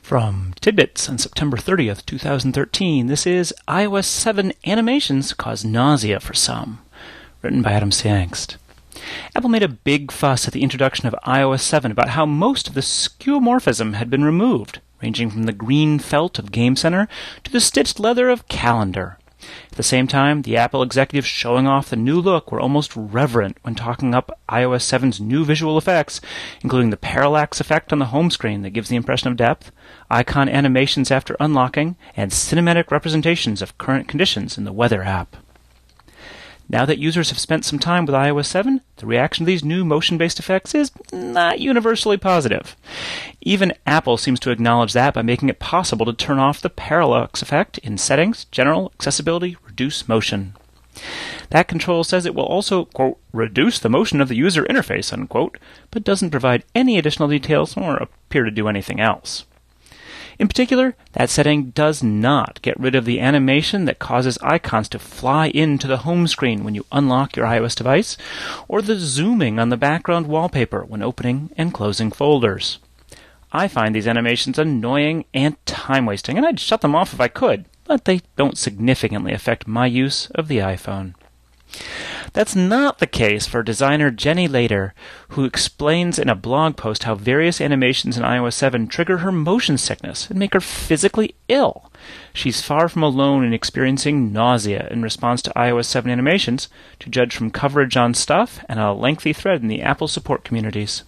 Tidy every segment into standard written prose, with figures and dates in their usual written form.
From Tidbits on September 30th, 2013, this is iOS 7 Animations Cause Nausea for Some, written by Adam Siangst. Apple made a big fuss at the introduction of iOS 7 about how most of the skeuomorphism had been removed, ranging from the green felt of Game Center to the stitched leather of Calendar. At the same time, the Apple executives showing off the new look were almost reverent when talking up iOS 7's new visual effects, including the parallax effect on the home screen that gives the impression of depth, icon animations after unlocking, and cinematic representations of current conditions in the Weather app. Now that users have spent some time with iOS 7, the reaction to these new motion-based effects is not universally positive. Even Apple seems to acknowledge that by making it possible to turn off the parallax effect in Settings, General, Accessibility, Reduce Motion. That control says it will also, quote, reduce the motion of the user interface, unquote, but doesn't provide any additional details or appear to do anything else. In particular, that setting does not get rid of the animation that causes icons to fly into the home screen when you unlock your iOS device, or the zooming on the background wallpaper when opening and closing folders. I find these animations annoying and time-wasting, and I'd shut them off if I could, but they don't significantly affect my use of the iPhone. That's not the case for designer Jenny Lader, who explains in a blog post how various animations in iOS 7 trigger her motion sickness and make her physically ill. She's far from alone in experiencing nausea in response to iOS 7 animations, to judge from coverage on Stuff and a lengthy thread in the Apple support communities.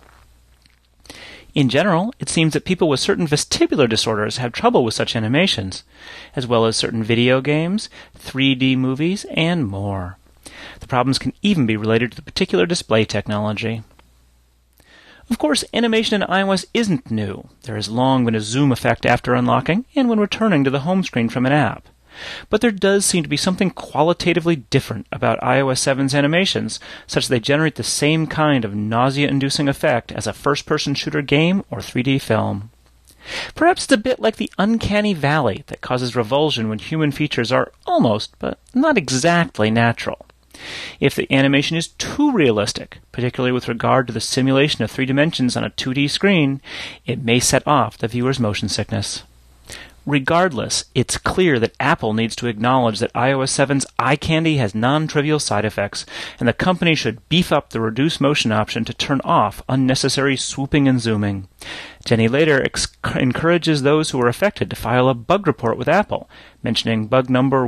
In general, it seems that people with certain vestibular disorders have trouble with such animations, as well as certain video games, 3D movies, and more. The problems can even be related to the particular display technology. Of course, animation in iOS isn't new. There has long been a zoom effect after unlocking and when returning to the home screen from an app. But there does seem to be something qualitatively different about iOS 7's animations, such that they generate the same kind of nausea-inducing effect as a first-person shooter game or 3D film. Perhaps it's a bit like the uncanny valley that causes revulsion when human features are almost, but not exactly, natural. If the animation is too realistic, particularly with regard to the simulation of 3 dimensions on a 2D screen, it may set off the viewer's motion sickness. Regardless, it's clear that Apple needs to acknowledge that iOS 7's eye candy has non-trivial side effects, and the company should beef up the reduce motion option to turn off unnecessary swooping and zooming. Jenny Lader encourages those who are affected to file a bug report with Apple, mentioning bug number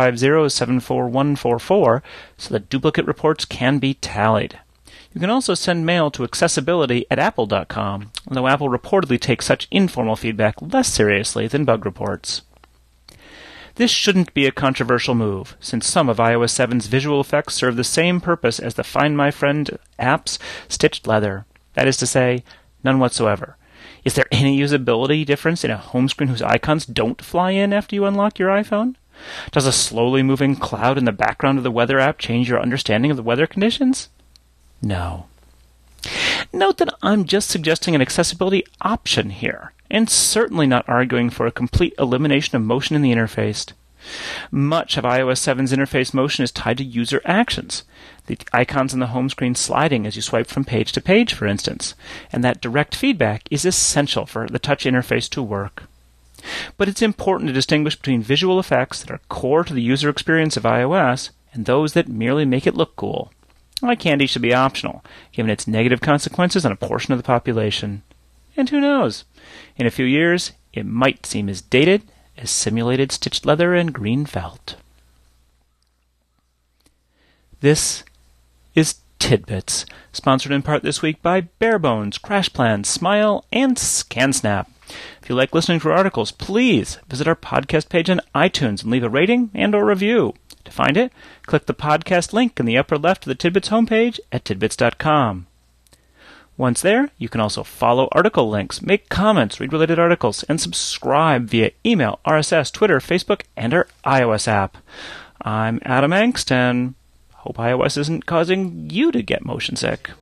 150-74144, so that duplicate reports can be tallied. You can also send mail to accessibility@apple.com, although Apple reportedly takes such informal feedback less seriously than bug reports. This shouldn't be a controversial move, since some of iOS 7's visual effects serve the same purpose as the Find My Friend app's stitched leather. That is to say, none whatsoever. Is there any usability difference in a home screen whose icons don't fly in after you unlock your iPhone? Does a slowly moving cloud in the background of the Weather app change your understanding of the weather conditions? No. Note that I'm just suggesting an accessibility option here, and certainly not arguing for a complete elimination of motion in the interface. Much of iOS 7's interface motion is tied to user actions, the icons on the home screen sliding as you swipe from page to page, for instance, and that direct feedback is essential for the touch interface to work. But it's important to distinguish between visual effects that are core to the user experience of iOS and those that merely make it look cool. Eye candy should be optional, given its negative consequences on a portion of the population. And who knows? In a few years, it might seem as dated as simulated stitched leather and green felt. This is Tidbits, sponsored in part this week by Barebones, CrashPlan, Smile, and ScanSnap. If you like listening to our articles, please visit our podcast page on iTunes and leave a rating and/or review. To find it, click the podcast link in the upper left of the Tidbits homepage at tidbits.com. Once there, you can also follow article links, make comments, read related articles, and subscribe via email, RSS, Twitter, Facebook, and our iOS app. I'm Adam Angst, and hope iOS isn't causing you to get motion sick.